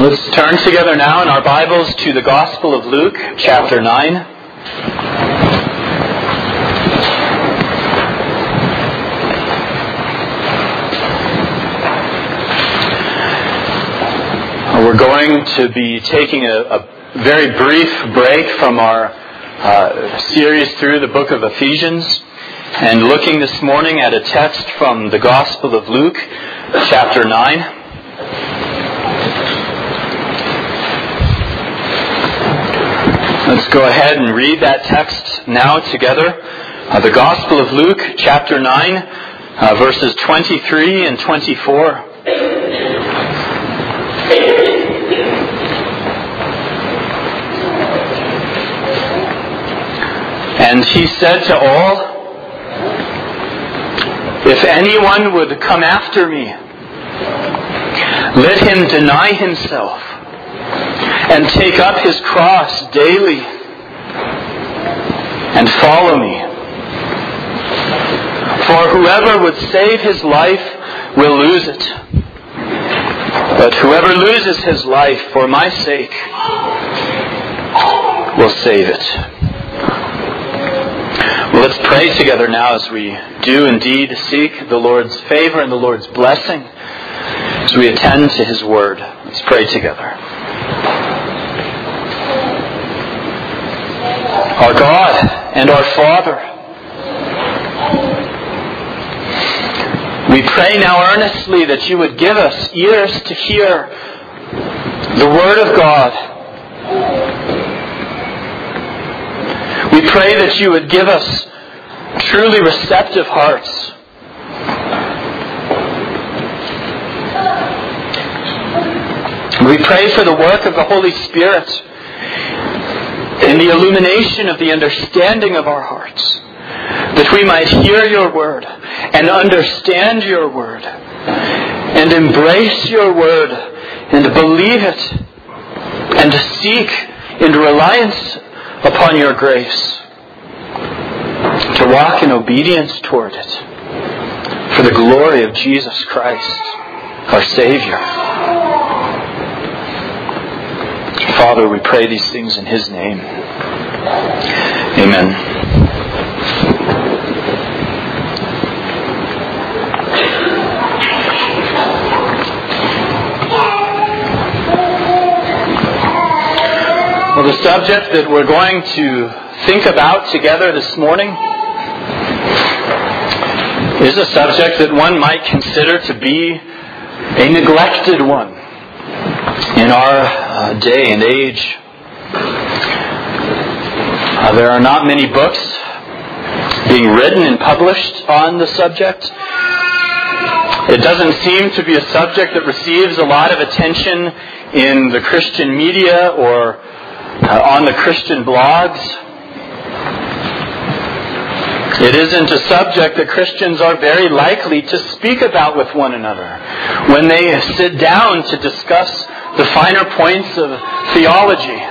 Let's turn together now in our Bibles to the Gospel of Luke, chapter 9. We're going to be taking a very brief break from our series through the book of Ephesians and looking this morning at a text from the Gospel of Luke, chapter 9. Let's go ahead and read that text now together. The Gospel of Luke, chapter 9, verses 23 and 24. And he said to all, "If anyone would come after me, let him deny himself and take up his cross daily and follow me. For whoever would save his life will lose it. But whoever loses his life for my sake will save it." Well, let's pray together now as we do indeed seek the Lord's favor and the Lord's blessing as we attend to His Word. Let's pray together. Our God and our Father, we pray now earnestly that you would give us ears to hear the Word of God. We pray that you would give us truly receptive hearts. We pray for the work of the Holy Spirit in the illumination of the understanding of our hearts, that we might hear your word and understand your word and embrace your word and believe it and seek in reliance upon your grace to walk in obedience toward it for the glory of Jesus Christ, our Savior. Father, we pray these things in His name. Amen. Well, the subject that we're going to think about together this morning is a subject that one might consider to be a neglected one in our day and age. There are not many books being written and published on the subject. It doesn't seem to be a subject that receives a lot of attention in the Christian media or on the Christian blogs. It isn't a subject that Christians are very likely to speak about with one another when they sit down to discuss the finer points of theology.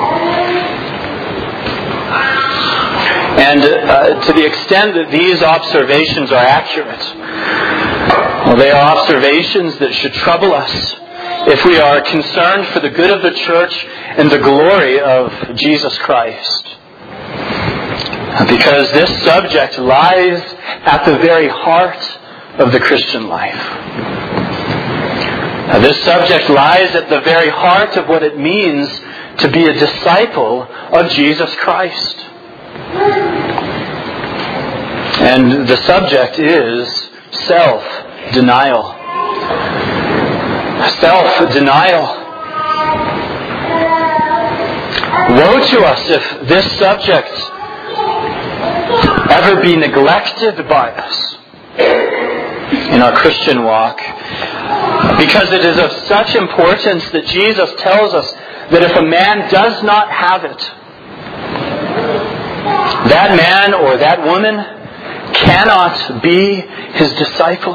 And to the extent that these observations are accurate, well, they are observations that should trouble us if we are concerned for the good of the church and the glory of Jesus Christ. Because this subject lies at the very heart of the Christian life. This subject lies at the very heart of what it means to be a disciple of Jesus Christ. And the subject is self-denial. Self-denial. Woe to us if this subject ever be neglected by us in our Christian walk, because it is of such importance that Jesus tells us that if a man does not have it, that man or that woman cannot be His disciple.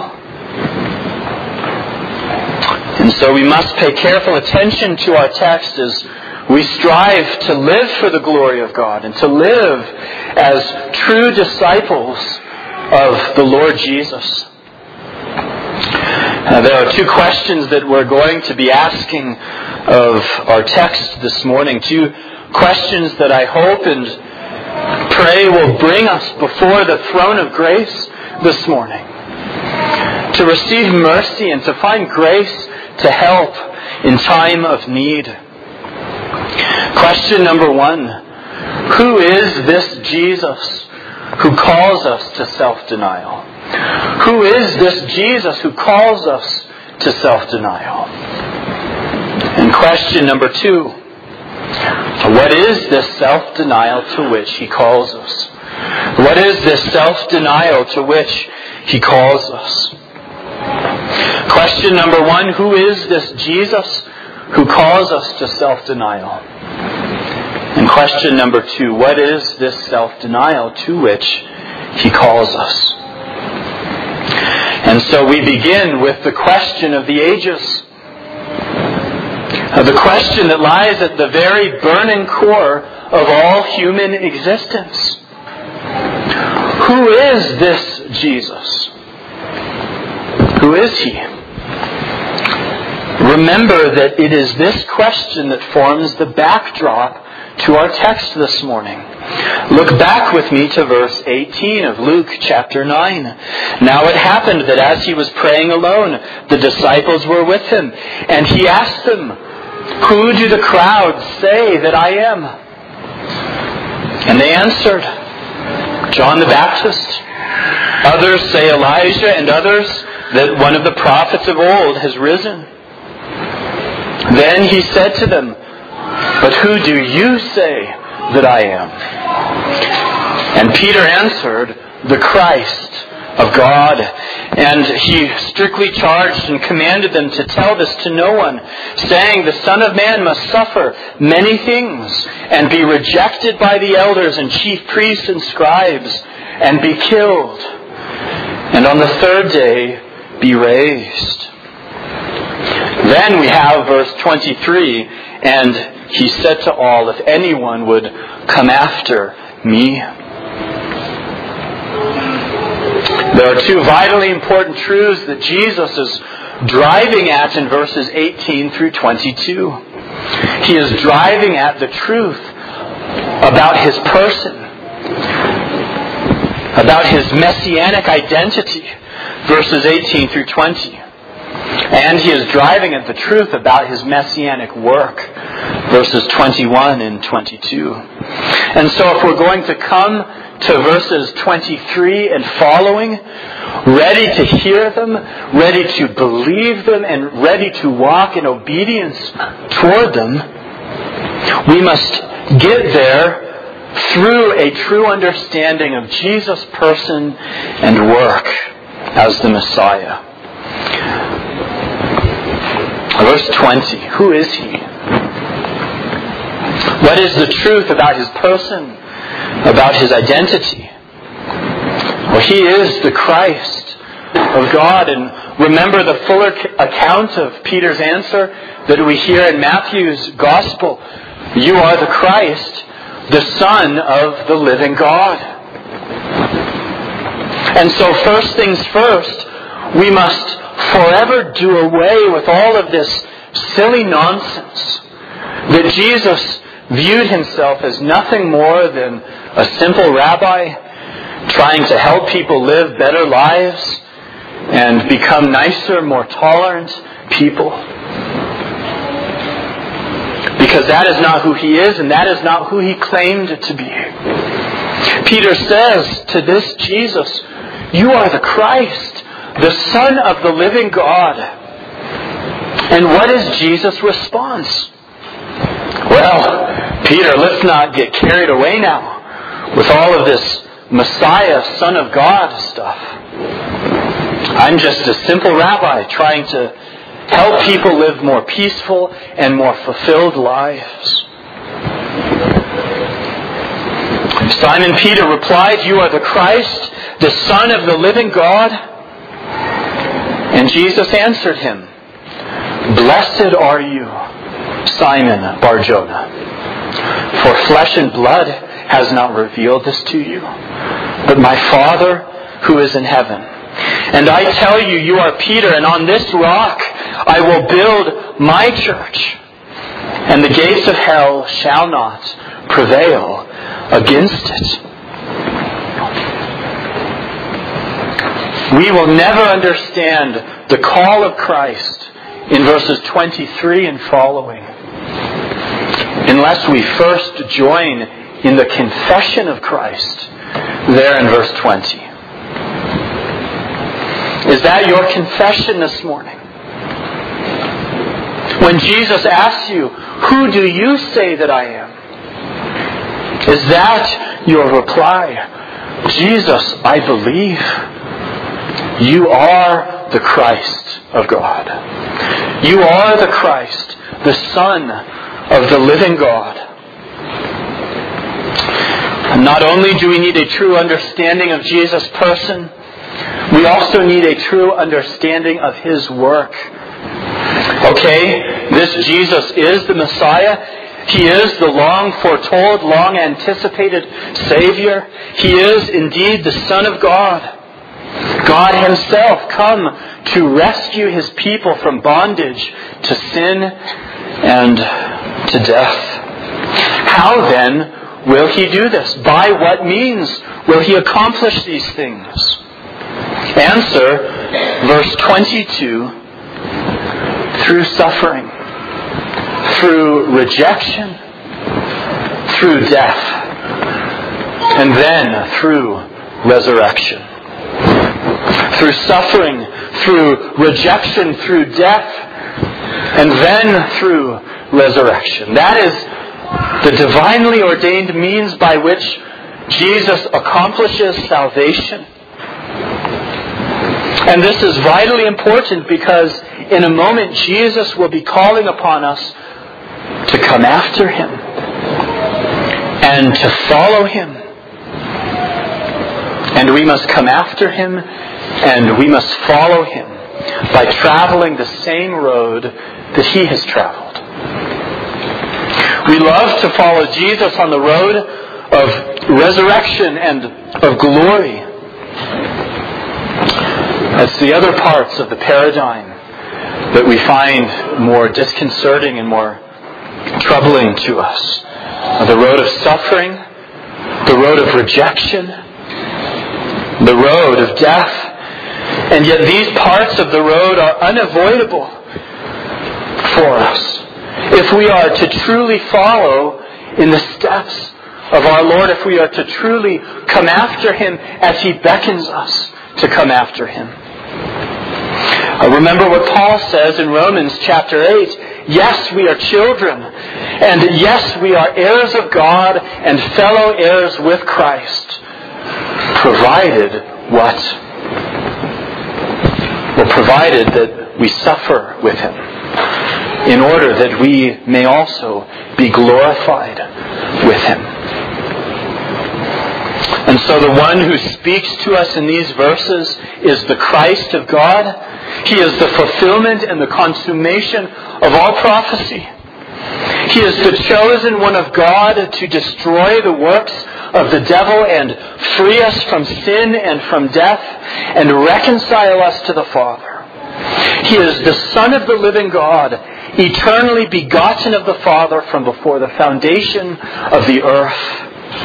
And so we must pay careful attention to our text as we strive to live for the glory of God and to live as true disciples of the Lord Jesus. There are two questions that we're going to be asking of our text this morning. Two questions that I hope and pray will bring us before the throne of grace this morning, to receive mercy and to find grace to help in time of need. Question number one: who is this Jesus who calls us to self-denial? Who is this Jesus who calls us to self-denial? And question number two: what is this self-denial to which He calls us? What is this self-denial to which He calls us? Question number one: who is this Jesus who calls us to self-denial? And question number two: what is this self-denial to which He calls us? And so we begin with the question of the ages. The question that lies at the very burning core of all human existence. Who is this Jesus? Who is He? Remember that it is this question that forms the backdrop to our text this morning. Look back with me to verse 18 of Luke chapter 9. Now it happened that as He was praying alone, the disciples were with Him, and He asked them, "Who do the crowds say that I am?" And they answered, "John the Baptist. Others say Elijah, and others that one of the prophets of old has risen." Then He said to them, "But who do you say that I am?" And Peter answered, "The Christ of God." And he strictly charged and commanded them to tell this to no one, saying, "The Son of Man must suffer many things, and be rejected by the elders and chief priests and scribes, and be killed, and on the third day be raised." Then we have verse 23, "And He said to all, if anyone would come after me." There are two vitally important truths that Jesus is driving at in verses 18 through 22. He is driving at the truth about His person, about His messianic identity, verses 18 through 20. And He is driving at the truth about His messianic work, verses 21 and 22. And so if we're going to come to verses 23 and following, ready to hear them, ready to believe them, and ready to walk in obedience toward them, we must get there through a true understanding of Jesus' person and work as the Messiah. Verse 20, who is He? What is the truth about His person, about His identity? Well, He is the Christ of God. And remember the fuller account of Peter's answer that we hear in Matthew's Gospel. You are the Christ, the Son of the living God. And so first things first, we must forever do away with all of this silly nonsense that Jesus viewed Himself as nothing more than a simple rabbi trying to help people live better lives and become nicer, more tolerant people. Because that is not who He is, and that is not who He claimed to be. Peter says to this Jesus, "You are the Christ, the Son of the living God." And what is Jesus' response? Well, Peter, let's not get carried away now with all of this Messiah, Son of God stuff. I'm just a simple rabbi trying to help people live more peaceful and more fulfilled lives. Simon Peter replied, "You are the Christ, the Son of the living God." And Jesus answered him, "Blessed are you, Simon Bar-Jonah, for flesh and blood has not revealed this to you, but my Father who is in heaven. And I tell you, you are Peter, and on this rock I will build my church, and the gates of hell shall not prevail against it. We will never understand the call of Christ in verses 23 and following unless we first join in the confession of Christ there in verse 20. Is that your confession this morning? When Jesus asks you, who do you say that I am? Is that your reply? Jesus, I believe. You are the Christ of God. You are the Christ, the Son of the living God. And not only do we need a true understanding of Jesus' person, we also need a true understanding of His work. Okay, this Jesus is the Messiah. He is the long foretold, long anticipated Savior. He is indeed the Son of God. God Himself come to rescue His people from bondage to sin and to death. How then will He do this? By what means will He accomplish these things? Answer, verse 22, through suffering, through rejection, through death, and then through resurrection. Through suffering, through rejection, through death, and then through resurrection. That is the divinely ordained means by which Jesus accomplishes salvation. And this is vitally important because in a moment Jesus will be calling upon us to come after Him and to follow Him. And we must come after Him and we must follow Him by traveling the same road that He has traveled. We love to follow Jesus on the road of resurrection and of glory. That's the other parts of the paradigm that we find more disconcerting and more troubling to us. The road of suffering, the road of rejection, the road of death. And yet these parts of the road are unavoidable for us if we are to truly follow in the steps of our Lord, if we are to truly come after Him as He beckons us to come after Him. Remember what Paul says in Romans chapter 8. Yes, we are children, and yes, we are heirs of God and fellow heirs with Christ, provided what? Well, provided that we suffer with Him, in order that we may also be glorified with Him. And so the one who speaks to us in these verses is the Christ of God. He is the fulfillment and the consummation of all prophecy. He is the chosen one of God to destroy the works of the devil and free us from sin and from death and reconcile us to the Father. He is the Son of the living God, eternally begotten of the Father from before the foundation of the earth.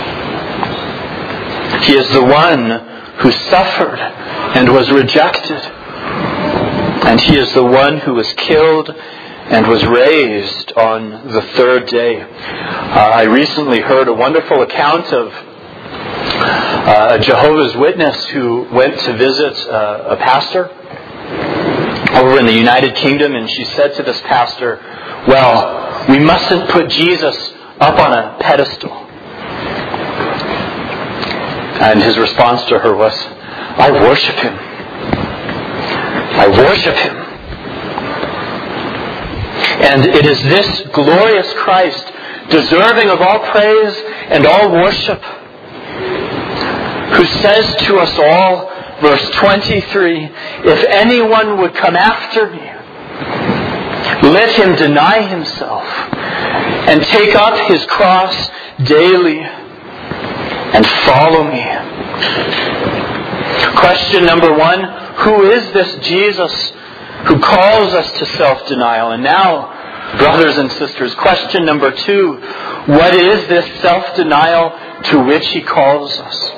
He is the one who suffered and was rejected. And He is the one who was killed and was raised on the third day. I recently heard a wonderful account of a Jehovah's Witness who went to visit a pastor over in the United Kingdom, and she said to this pastor, well, we mustn't put Jesus up on a pedestal. And his response to her was, I worship Him. I worship Him. And it is this glorious Christ, deserving of all praise and all worship, who says to us all, verse 23, if anyone would come after me, let him deny himself and take up his cross daily and follow me. Question number 1, who is this Jesus who calls us to self-denial? And now, brothers and sisters, question number 2, what is this self-denial to which he calls us?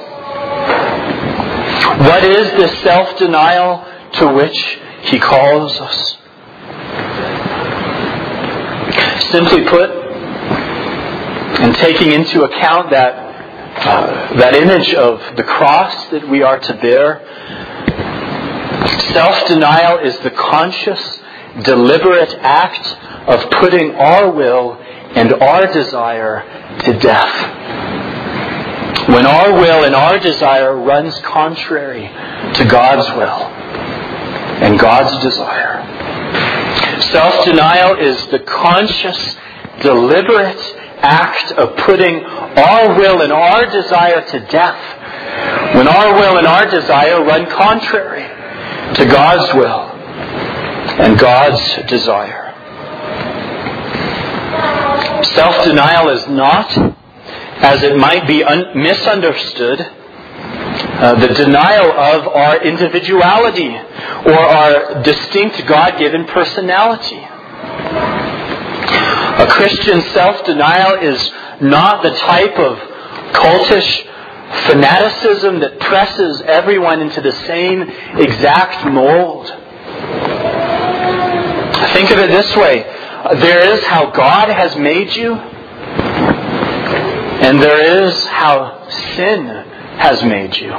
What is this self-denial to which he calls us? Simply put, and taking into account that image of the cross that we are to bear, self-denial is the conscious, deliberate act of putting our will and our desire to death. When our will and our desire runs contrary to God's will and God's desire. Self-denial is the conscious, deliberate act of putting our will and our desire to death when our will and our desire run contrary to God's will and God's desire. Self-denial is not, as it might be misunderstood, the denial of our individuality or our distinct God-given personality. A Christian self-denial is not the type of cultish fanaticism that presses everyone into the same exact mold. Think of it this way. There is how God has made you, and there is how sin has made you.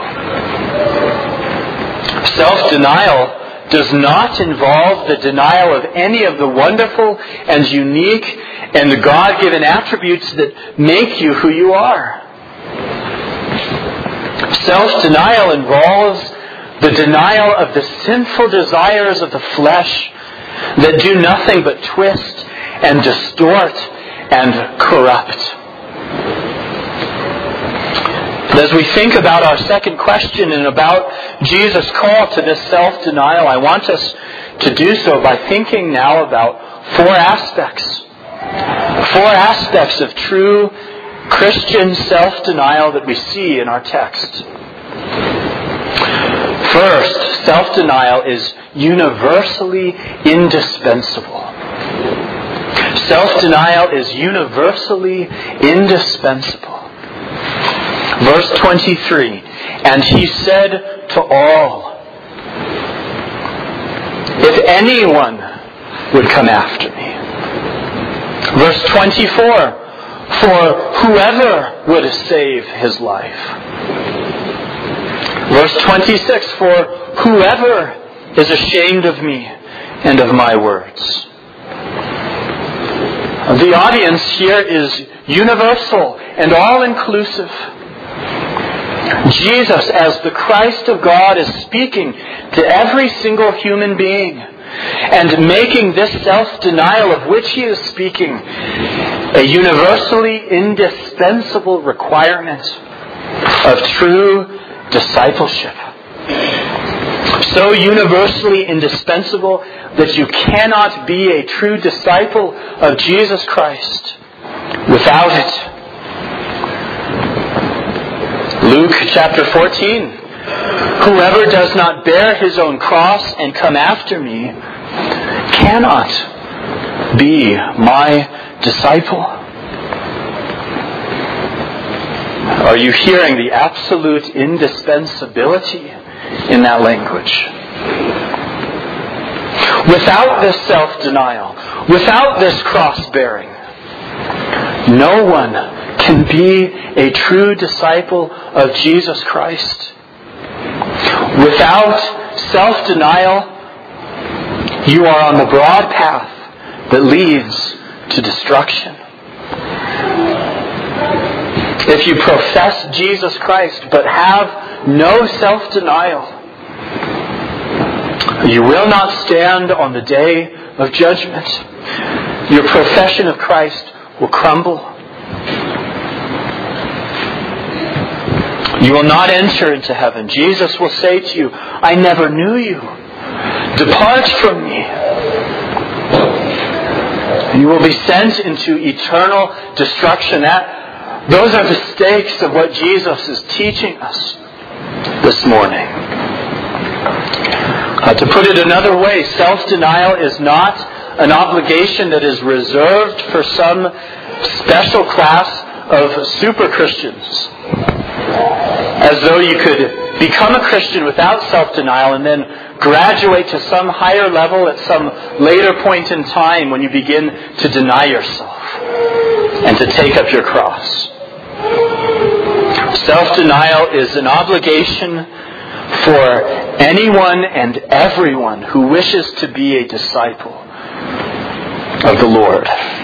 Self-denial does not involve the denial of any of the wonderful and unique and the God-given attributes that make you who you are. Self-denial involves the denial of the sinful desires of the flesh that do nothing but twist and distort and corrupt. As we think about our second question and about Jesus' call to this self-denial, I want us to do so by thinking now about four aspects of true Christian self-denial that we see in our text. First, self-denial is universally indispensable. Self-denial is universally indispensable. Verse 23, and he said to all, if anyone would come after me. Verse 24, for whoever would save his life. Verse 26, for whoever is ashamed of me and of my words. The audience here is universal and all-inclusive. Jesus, as the Christ of God, is speaking to every single human being and making this self-denial of which he is speaking a universally indispensable requirement of true discipleship. So universally indispensable that you cannot be a true disciple of Jesus Christ without it. Luke chapter 14, whoever does not bear his own cross and come after me cannot be my disciple. Are you hearing the absolute indispensability in that language? Without this self-denial, without this cross-bearing, no one can be a true disciple of Jesus Christ. Without self-denial, you are on the broad path that leads to destruction. If you profess Jesus Christ but have no self-denial, you will not stand on the day of judgment. Your profession of Christ will crumble. You will not enter into heaven. Jesus will say to you, I never knew you. Depart from me. You will be sent into eternal destruction. Those are the stakes of what Jesus is teaching us this morning. To put it another way, self-denial is not an obligation that is reserved for some special class of super Christians. As though you could become a Christian without self-denial and then graduate to some higher level at some later point in time when you begin to deny yourself and to take up your cross. Self-denial is an obligation for anyone and everyone who wishes to be a disciple of the Lord.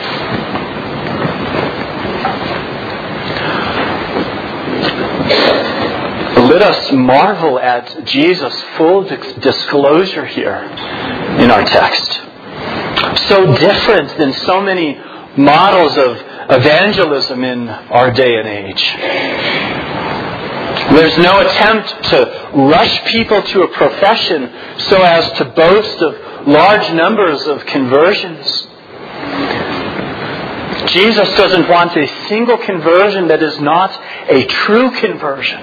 Let us marvel at Jesus' full disclosure here in our text. So different than so many models of evangelism in our day and age. There's no attempt to rush people to a profession so as to boast of large numbers of conversions. Jesus doesn't want a single conversion that is not a true conversion.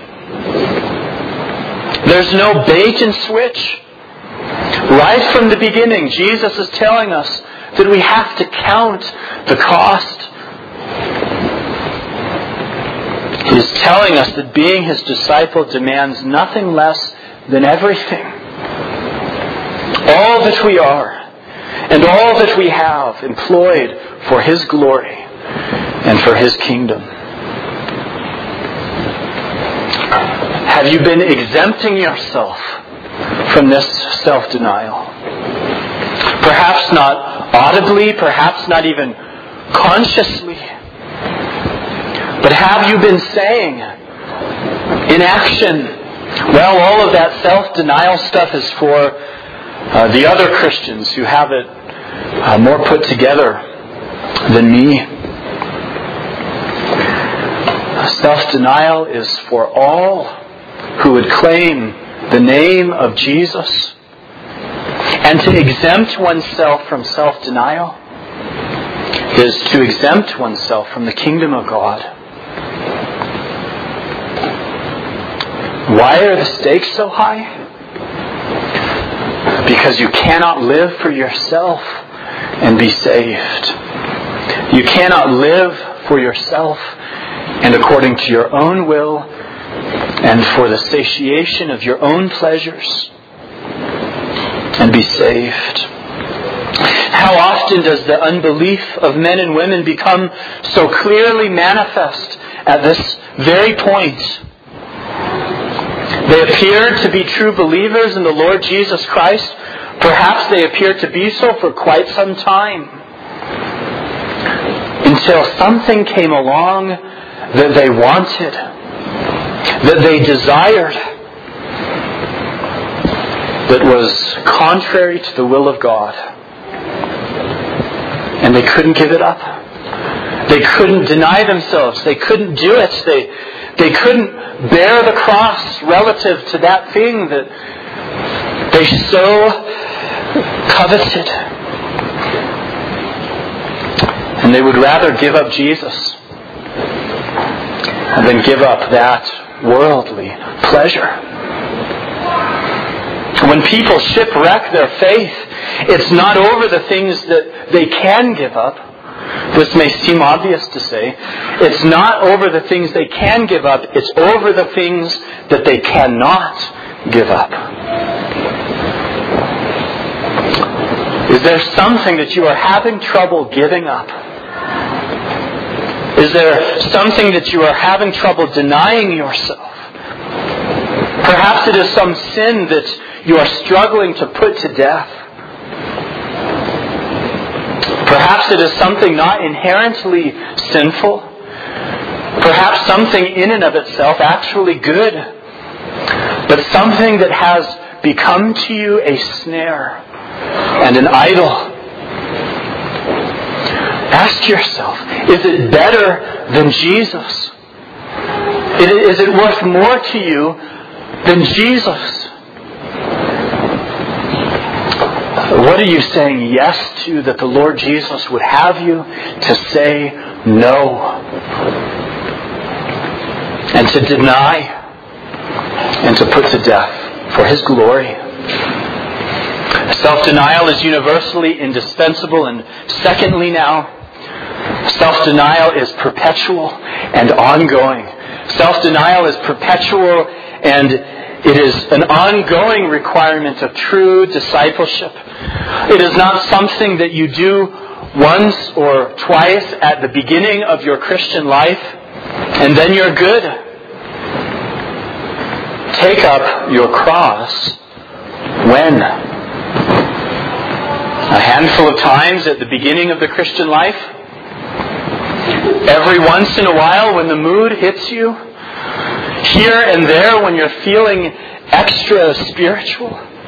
There's no bait and switch. Right from the beginning, Jesus is telling us that we have to count the cost. He's telling us that being His disciple demands nothing less than everything. All that we are and all that we have employed for His glory and for His kingdom. Have you been exempting yourself from this self-denial? Perhaps not audibly, perhaps not even consciously. But have you been saying in action, well, all of that self-denial stuff is for the other Christians who have it more put together than me. Self-denial is for all who would claim the name of Jesus. And to exempt oneself from self-denial is to exempt oneself from the kingdom of God. Why are the stakes so high? Because you cannot live for yourself and be saved. You cannot live for yourself and according to your own will and for the satiation of your own pleasures and be saved. How often does the unbelief of men and women become so clearly manifest at this very point? They appear to be true believers in the Lord Jesus Christ. Perhaps they appear to be so for quite some time. Until something came along that they wanted, that they desired, that was contrary to the will of God. And they couldn't give it up. They couldn't deny themselves. They couldn't do it. They couldn't bear the cross relative to that thing that they so coveted. And they would rather give up Jesus than give up that worldly pleasure. When people shipwreck their faith, it's not over the things that they can give up. This may seem obvious to say. It's not over the things they can give up. It's over the things that they cannot give up. Is there something that you are having trouble giving up? Is there something that you are having trouble denying yourself? Perhaps it is some sin that you are struggling to put to death. Perhaps it is something not inherently sinful. Perhaps something in and of itself actually good. But something that has become to you a snare and an idol. Ask yourself, is it better than Jesus? Is it worth more to you than Jesus? What are you saying yes to that the Lord Jesus would have you to say no? And to deny and to put to death for His glory? Self-denial is universally indispensable. And secondly now, self-denial is perpetual and ongoing. Self-denial is perpetual, and it is an ongoing requirement of true discipleship. It is not something that you do once or twice at the beginning of your Christian life, and then you're good. Take up your cross when? A handful of times at the beginning of the Christian life? Every once in a while when the mood hits you? Here and there when you're feeling extra spiritual?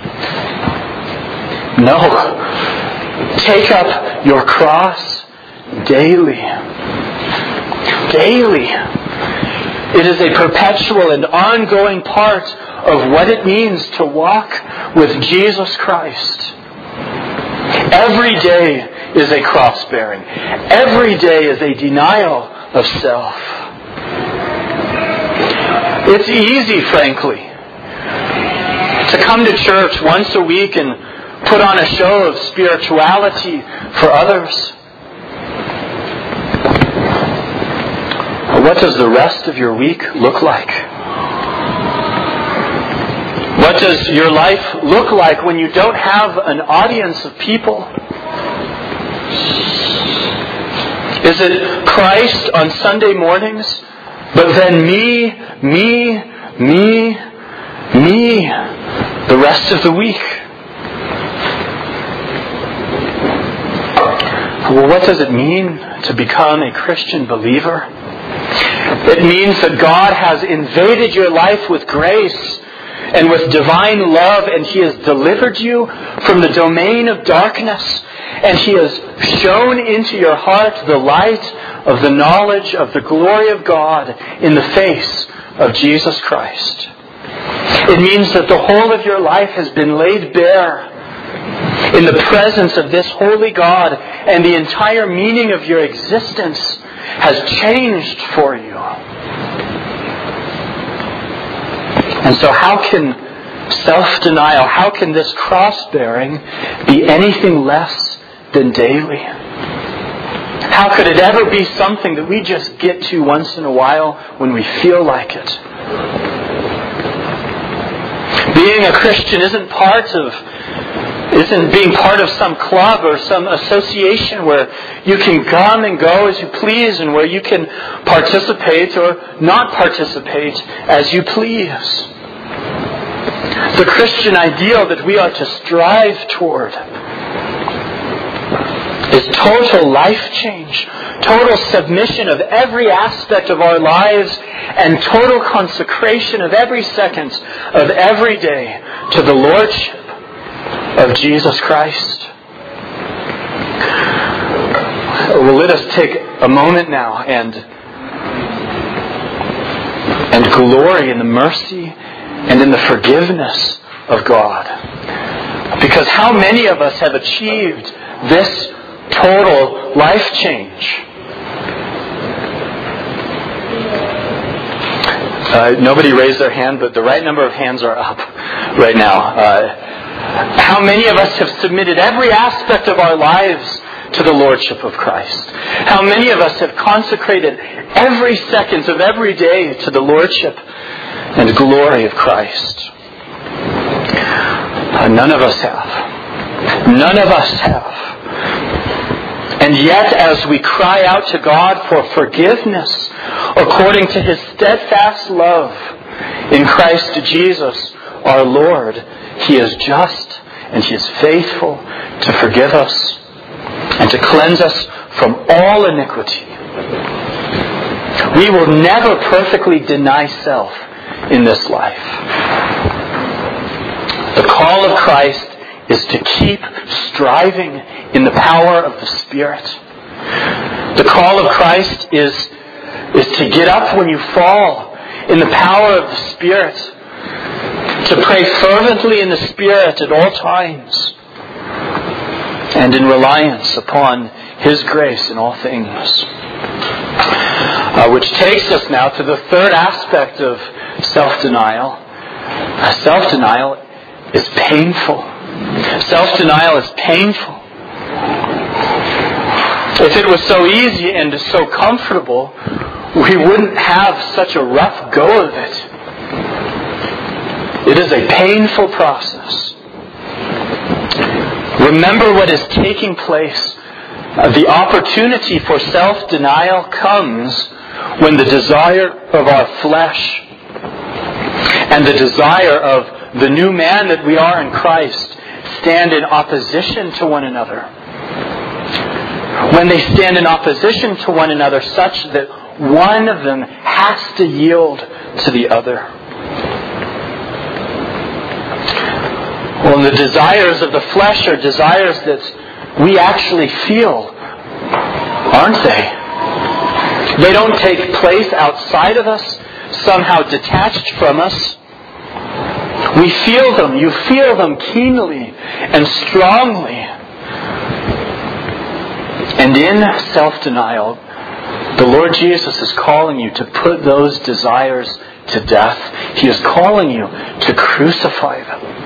No. Take up your cross daily. Daily. It is a perpetual and ongoing part of what it means to walk with Jesus Christ. Every day is a cross-bearing. Every day is a denial of self. It's easy, frankly, to come to church once a week and put on a show of spirituality for others. What does the rest of your week look like? What does your life look like when you don't have an audience of people? Is it Christ on Sunday mornings, but then me, the rest of the week? Well, what does it mean to become a Christian believer? It means that God has invaded your life with grace and with divine love, and He has delivered you from the domain of darkness, and He has shown into your heart the light of the knowledge of the glory of God in the face of Jesus Christ. It means that the whole of your life has been laid bare in the presence of this holy God, and the entire meaning of your existence has changed for you. And so how can self-denial, how can this cross-bearing be anything less than daily? How could it ever be something that we just get to once in a while when we feel like it? Being a Christian isn't being part of some club or some association where you can come and go as you please, and where you can participate or not participate as you please. The Christian ideal that we are to strive toward is total life change, total submission of every aspect of our lives, and total consecration of every second of every day to the Lordship of Jesus Christ. Well, let us take a moment now and glory in the mercy and in the forgiveness of God. Because how many of us have achieved this total life change? Nobody raised their hand, but the right number of hands are up right now. How many of us have submitted every aspect of our lives to the Lordship of Christ? How many of us have consecrated every second of every day to the Lordship and glory of Christ? None of us have. None of us have. And yet, as we cry out to God for forgiveness according to His steadfast love in Christ Jesus our Lord, He is just and He is faithful to forgive us and to cleanse us from all iniquity. We will never perfectly deny self in this life. The call of Christ is to keep striving in the power of the Spirit. The call of Christ is to get up when you fall in the power of the Spirit, to pray fervently in the Spirit at all times, and in reliance upon His grace in all things. Which takes us now to the third aspect of self-denial. Self-denial is painful. Self-denial is painful. If it was so easy and so comfortable, we wouldn't have such a rough go of it. It is a painful process. Remember what is taking place. The opportunity for self-denial comes when the desire of our flesh and the desire of the new man that we are in Christ stand in opposition to one another. When they stand in opposition to one another such that one of them has to yield to the other. Well, the desires of the flesh are desires that we actually feel, aren't they? They don't take place outside of us, somehow detached from us. We feel them. You feel them keenly and strongly. And in self-denial, the Lord Jesus is calling you to put those desires to death. He is calling you to crucify them.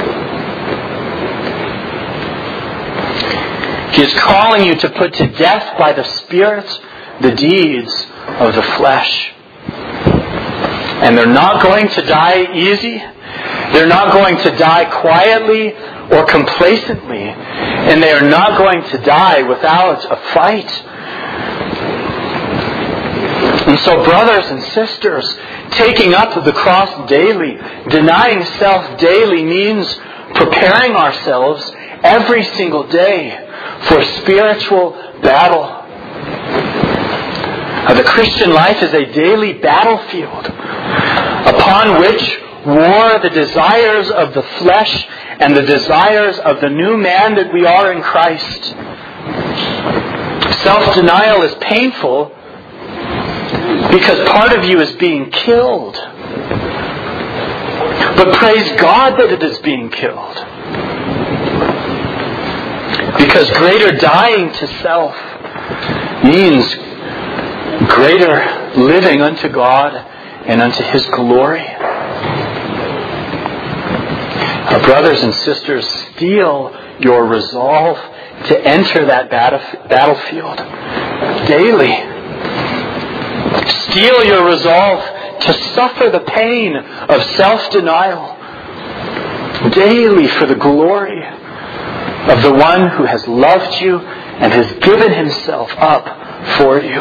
He is calling you to put to death by the Spirit the deeds of the flesh. And they're not going to die easy. They're not going to die quietly or complacently. And they are not going to die without a fight. And so, brothers and sisters, taking up the cross daily, denying self daily means preparing ourselves every single day for spiritual battle. The Christian life is a daily battlefield upon which war the desires of the flesh and the desires of the new man that we are in Christ. Self-denial is painful because part of you is being killed. But praise God that it is being killed. Because greater dying to self means greater living unto God and unto His glory. Brothers and sisters, steel your resolve to enter that battlefield daily. Steel your resolve to suffer the pain of self-denial daily for the glory of the one who has loved you and has given Himself up for you.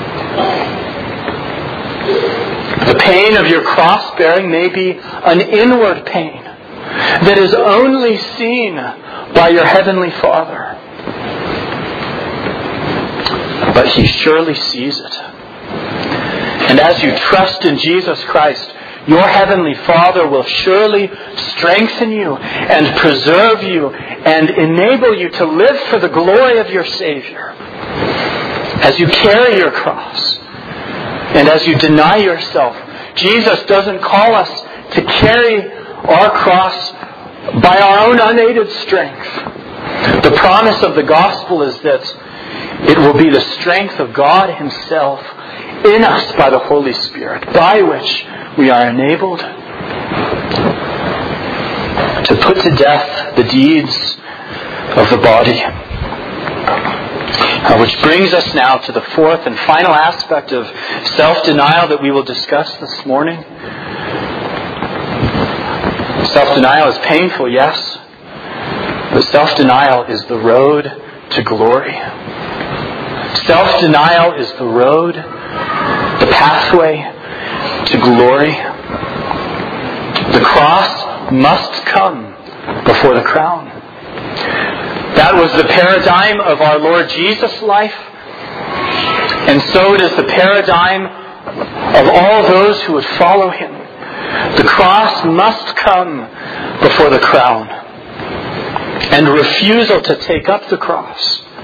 The pain of your cross-bearing may be an inward pain that is only seen by your Heavenly Father. But He surely sees it. And as you trust in Jesus Christ, your Heavenly Father will surely strengthen you and preserve you and enable you to live for the glory of your Savior. As you carry your cross and as you deny yourself, Jesus doesn't call us to carry our cross by our own unaided strength. The promise of the gospel is that it will be the strength of God Himself in us by the Holy Spirit, by which we are enabled to put to death the deeds of the body. Which brings us now to the fourth and final aspect of self-denial that we will discuss this morning. Self-denial is painful, yes, but self-denial is the road to glory. Self-denial is the road, the pathway to glory. The cross must come before the crown. That was the paradigm of our Lord Jesus' life, and so it is the paradigm of all those who would follow Him. The cross must come before the crown, and refusal to take up the cross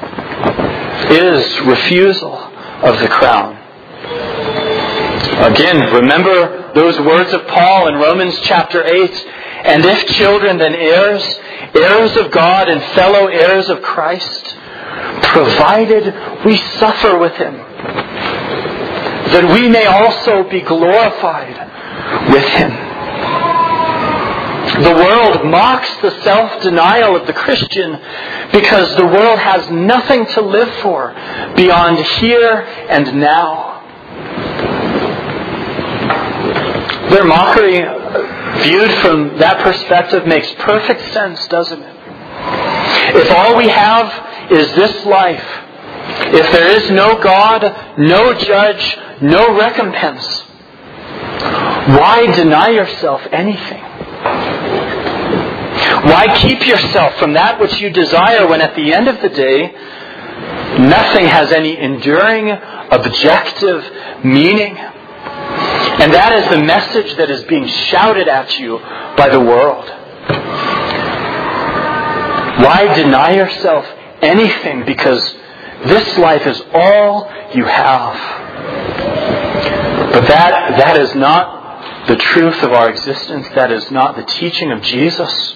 is refusal of the crown. Again, remember those words of Paul in Romans chapter 8. And if children, then heirs, heirs of God and fellow heirs of Christ, provided we suffer with Him, that we may also be glorified with Him. The world mocks the self-denial of the Christian because the world has nothing to live for beyond here and now. Their mockery, viewed from that perspective, makes perfect sense, doesn't it? If all we have is this life, if there is no God, no judge, no recompense, why deny yourself anything? Why keep yourself from that which you desire when at the end of the day, nothing has any enduring, objective meaning? And that is the message that is being shouted at you by the world. Why deny yourself anything? Because this life is all you have. But that is not the truth of our existence. That is not the teaching of Jesus.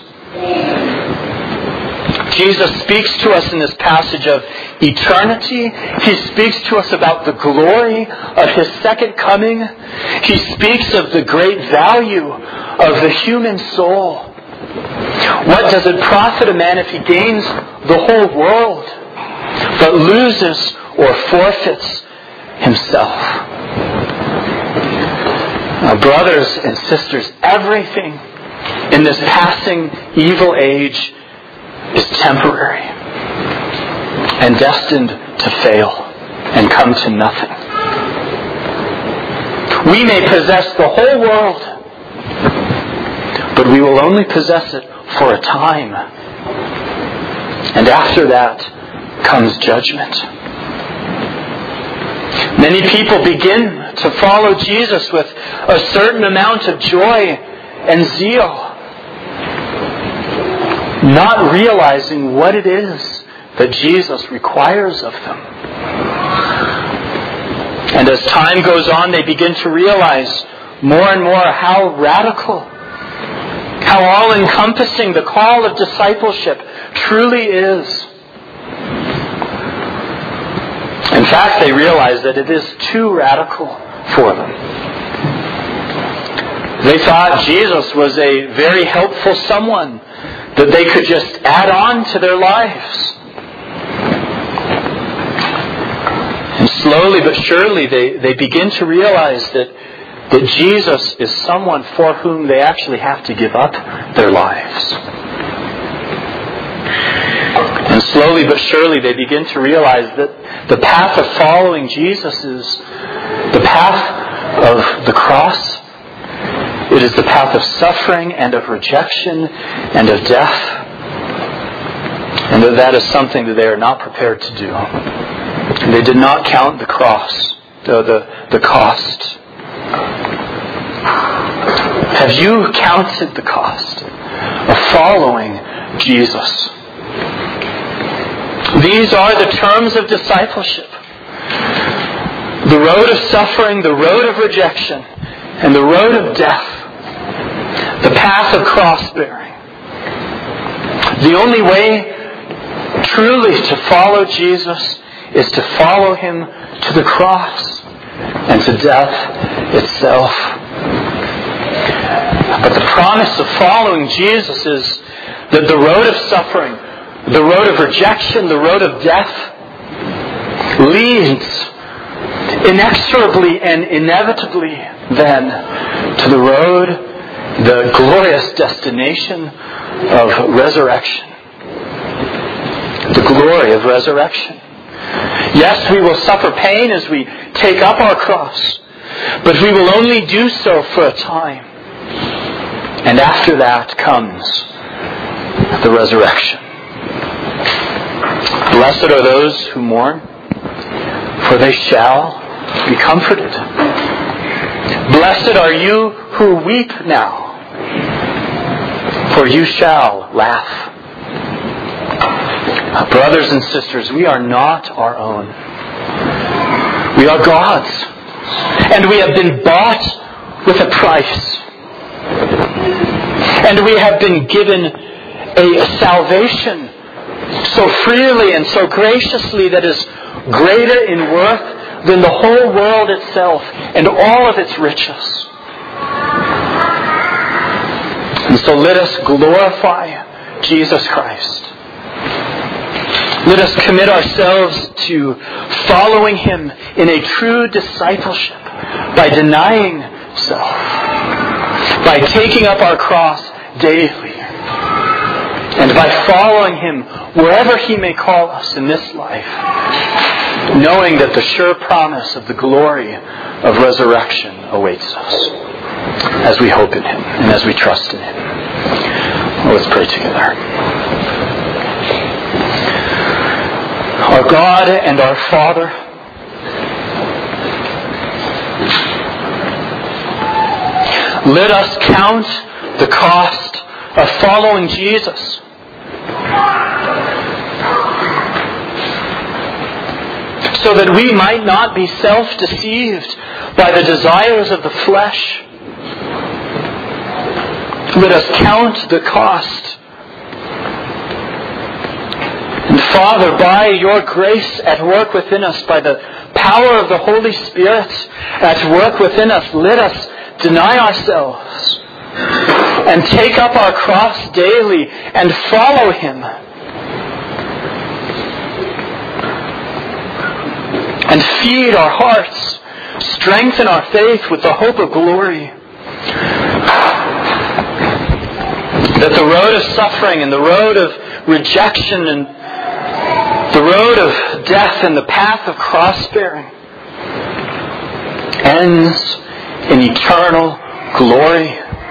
Jesus speaks to us in this passage of eternity. He speaks to us about the glory of His second coming. He speaks of the great value of the human soul. What does it profit a man if he gains the whole world, but loses or forfeits himself? Brothers and sisters, everything in this passing evil age is temporary and destined to fail and come to nothing. We may possess the whole world, but we will only possess it for a time. And after that comes judgment. Many people begin to follow Jesus with a certain amount of joy and zeal, not realizing what it is that Jesus requires of them. And as time goes on, they begin to realize more and more how radical, how all-encompassing the call of discipleship truly is. In fact, they realize that it is too radical for them. They thought Jesus was a very helpful someone that they could just add on to their lives. And slowly but surely they begin to realize that Jesus is someone for whom they actually have to give up their lives. And slowly but surely they begin to realize that the path of following Jesus is the path of the cross. It is the path of suffering and of rejection and of death. And that is something that they are not prepared to do. And they did not count the cross, the cost. Have you counted the cost of following Jesus? These are the terms of discipleship. The road of suffering, the road of rejection, and the road of death. The path of cross-bearing. The only way truly to follow Jesus is to follow Him to the cross and to death itself. But the promise of following Jesus is that the road of suffering, the road of rejection, the road of death leads inexorably and inevitably then to the road, the glorious destination of resurrection. The glory of resurrection. Yes, we will suffer pain as we take up our cross, but we will only do so for a time. And after that comes the resurrection. Blessed are those who mourn, for they shall be comforted. Blessed are you who weep now, for you shall laugh. Brothers and sisters, we are not our own. We are God's. And we have been bought with a price. And we have been given a salvation so freely and so graciously that is greater in worth than the whole world itself and all of its riches. And so let us glorify Jesus Christ. Let us commit ourselves to following Him in a true discipleship by denying self, by taking up our cross daily, and by following Him wherever He may call us in this life, knowing that the sure promise of the glory of resurrection awaits us as we hope in Him and as we trust in Him. Well, let's pray together. Our God and our Father, let us count the cost of following Jesus. So that we might not be self-deceived by the desires of the flesh. Let us count the cost. And Father, by your grace at work within us, by the power of the Holy Spirit at work within us, let us deny ourselves and take up our cross daily and follow Him. And feed our hearts, strengthen our faith with the hope of glory. That the road of suffering and the road of rejection and the road of death and the path of cross-bearing ends in eternal glory,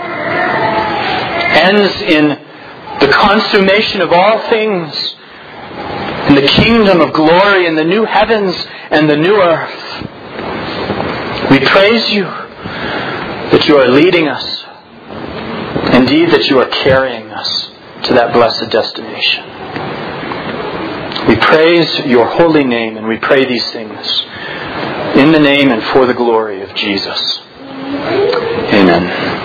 ends in the consummation of all things, in the kingdom of glory, in the new heavens and the new earth. We praise you that you are leading us, indeed that you are carrying us to that blessed destination. We praise your holy name, and we pray these things in the name and for the glory of Jesus. Amen.